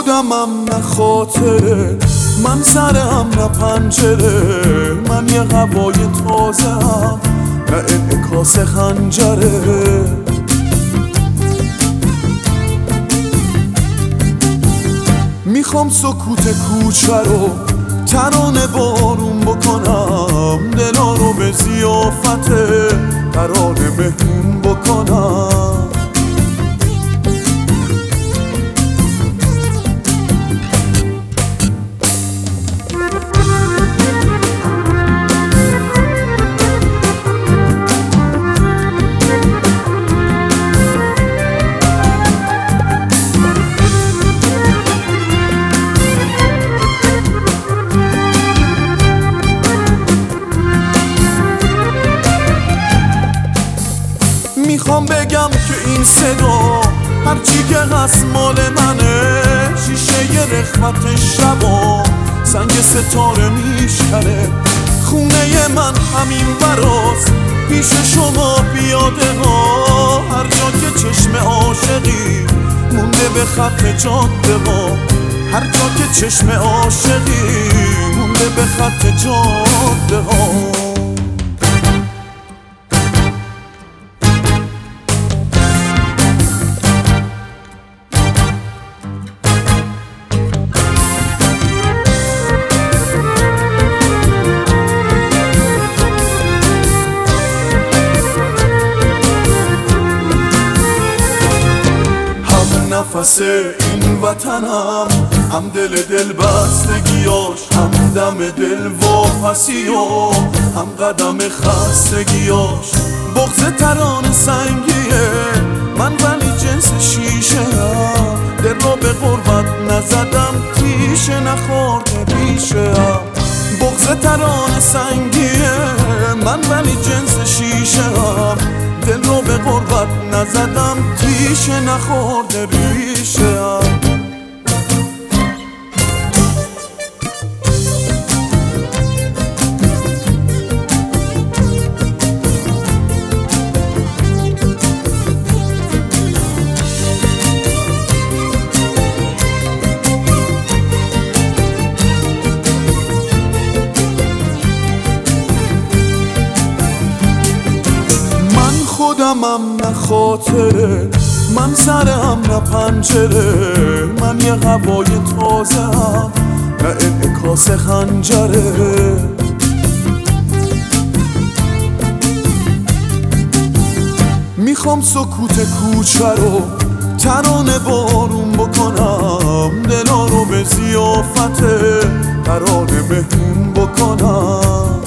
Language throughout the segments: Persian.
خودمم نه خاطره، من سرم نه پنجره، من یه هوای تازه هم نه انعکاس خنجره. میخوام سکوت کوچه رو ترانه بارون بکنم، دلا رو به ضیافت ترانه مهمون بکنم. میخوام بگم که این صدا هرچی که هست مال منه، شیشه ی رخمت شبا سنگ ستاره میشکنه. خونه من همین براست پیش شما پیاده ها، هر جا که چشم عاشقی مونده به خط جاده ها، هر جا که چشم عاشقی مونده به خط جاده ها. نفس این وطنم، هم دل بستگیاش، هم دم دل واپسی و هم قدم خستگیاش. بغض ترانه سنگیه من ولی جنس شیشه هم، دل را به غربت نزدم تیشه نخورده ریشه هم. بغض ترانه سنگیه من ولی جنس شیشه هم، دل رو به غربت نزدم تیشه نخورده ریشه هم. خودمم نه خاطره، من سرم نه پنجره، من یه هوای تازه هم نه انعکاس خنجره. میخوام سکوت کوچه رو ترانه بارون بکنم، دلا رو به ضیافت ترانه مهمون بکنم.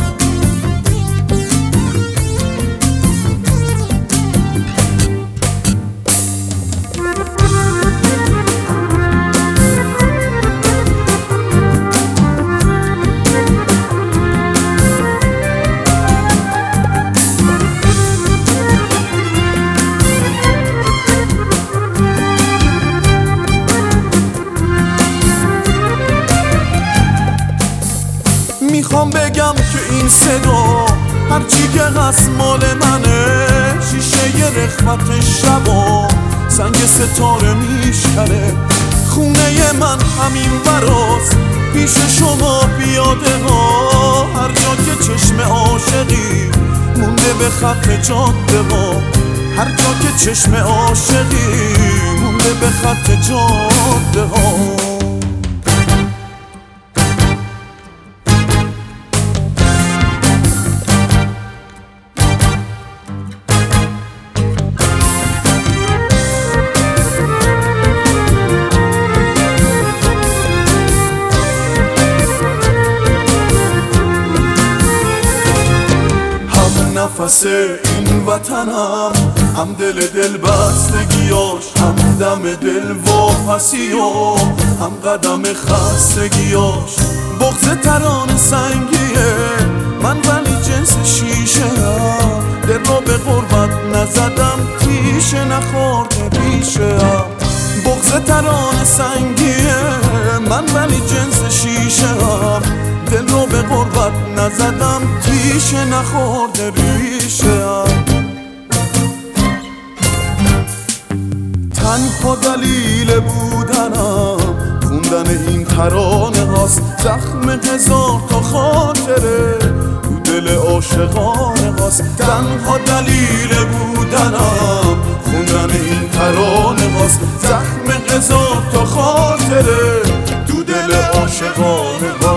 میخوام بگم که این صدا هرچی که هست مال منه، شیشه ی رخمت شبا سنگ ستاره میشکنه. خونه من همین براست پیش شما پیاده ها، هر جا که چشم عاشقی مونده به خط جاده ها، هر جا که چشم عاشقی مونده به خط جاده ها. نفس این وطنم، هم دل بستگیاش، هم دم دل واپسی و هم قدم خستگیاش. بغض ترانه سنگیه من ولی جنس شیشه هم، دل را به غربت نزدم تیشه نخورده ریشه هم. بغض ترانه سنگیه من ولی جنس شیشه هم، دل رو به غربت نزدم تیشه نخورده ریشه هم. تنها دلیل بودنم خوندن این ترانه هاست زخم هزار تا خاطره تو دل عاشقانه هاست. تنها دلیل بودنم خوندن این ترانه هاست زخم هزار تا خاطره تو دل عاشقانه هاست.